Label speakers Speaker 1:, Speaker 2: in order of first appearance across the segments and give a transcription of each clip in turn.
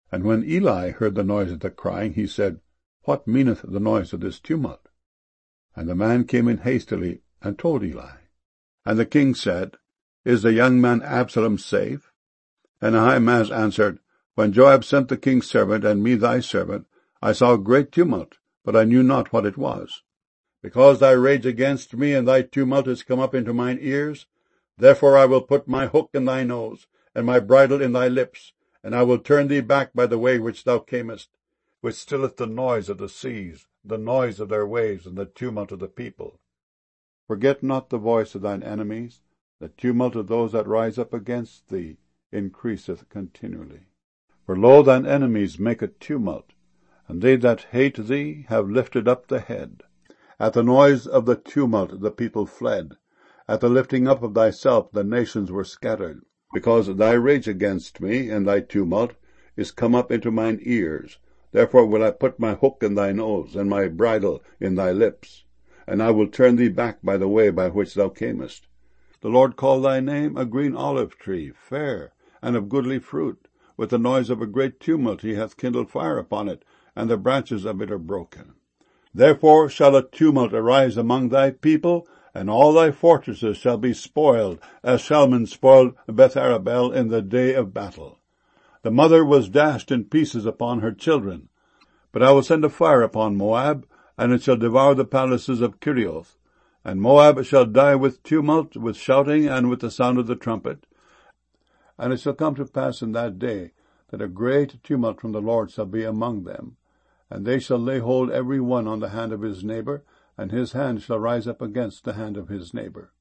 Speaker 1: And when Eli heard the noise of the crying, he said, What meaneth the noise of this tumult? And the man came in hastily, and told Eli. And the king said, Is the young man Absalom safe? And Ahimaaz answered, When Joab sent the king's servant, and me thy servant, I saw a great tumult, but I knew not what it was. Because thy rage against me, and thy tumult is come up into mine ears, therefore I will put my hook in thy nose, and my bridle in thy lips, and I will turn thee back by the way which thou camest, which stilleth the noise of the seas, the noise of their waves, and the tumult of the people. Forget not the voice of thine enemies, the tumult of those that rise up against thee increaseth continually. For lo, thine enemies make a tumult, and they that hate thee have lifted up the head. At the noise of the tumult the people fled. At the lifting up of thyself the nations were scattered. Because thy rage against me, and thy tumult, is come up into mine ears. Therefore will I put my hook in thy nose, and my bridle in thy lips. And I will turn thee back by the way by which thou camest. The Lord called thy name a green olive tree, fair, and of goodly fruit. With the noise of a great tumult he hath kindled fire upon it, and the branches of it are broken. Therefore shall a tumult arise among thy people, and all thy fortresses shall be spoiled, as Shalman spoiled Betharabel in the day of battle. The mother was dashed in pieces upon her children. But I will send a fire upon Moab, and it shall devour the palaces of Kerioth. And Moab shall die with tumult, with shouting, and with the sound of the trumpet. And it shall come to pass in that day, that a great tumult from the Lord shall be among them. And they shall lay hold every one on the hand of his neighbor, and his hand shall rise up against the hand of his neighbor.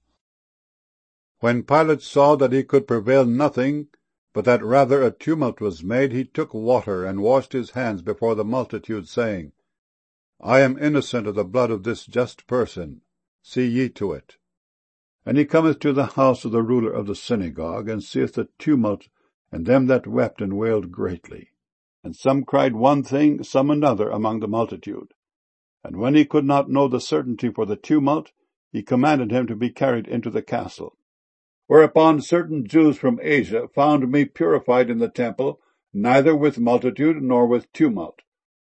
Speaker 1: When Pilate saw that he could prevail nothing, but that rather a tumult was made, he took water, and washed his hands before the multitude, saying, I am innocent of the blood of this just person. See ye to it. And he cometh to the house of the ruler of the synagogue, and seeth the tumult, and them that wept and wailed greatly. And some cried one thing, some another among the multitude. And when he could not know the certainty for the tumult, he commanded him to be carried into the castle. Whereupon certain Jews from Asia found me purified in the temple, neither with multitude nor with tumult.